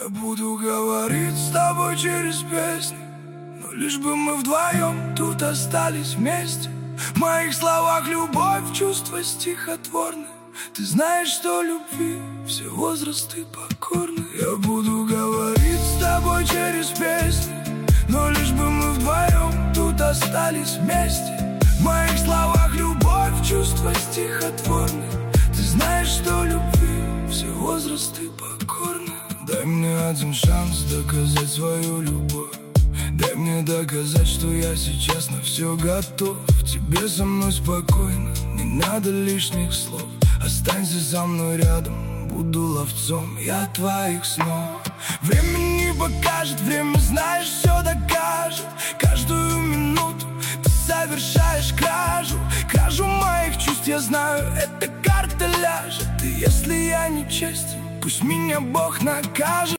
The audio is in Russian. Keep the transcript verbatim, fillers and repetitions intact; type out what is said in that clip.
Я буду говорить с тобой через песни, но лишь бы мы вдвоем тут остались вместе. В моих словах любовь, чувства стихотворны. Ты знаешь, что любви все возрасты покорны. Я буду говорить с тобой через песни, но лишь бы мы вдвоем тут остались вместе. В моих словах любовь, чувства стихотворны. Ты знаешь, что любви все возрасты покорны. Дай мне один шанс доказать свою любовь. Дай мне доказать, что я сейчас на все готов. Тебе со мной спокойно, не надо лишних слов. Останься со мной рядом, буду ловцом я твоих снов. Время не покажет, время, знаешь, все докажет. Каждую минуту ты совершаешь кражу. Кражу моих чувств, я знаю, эта карта ляжет. И если я не честен, пусть меня Бог накажет.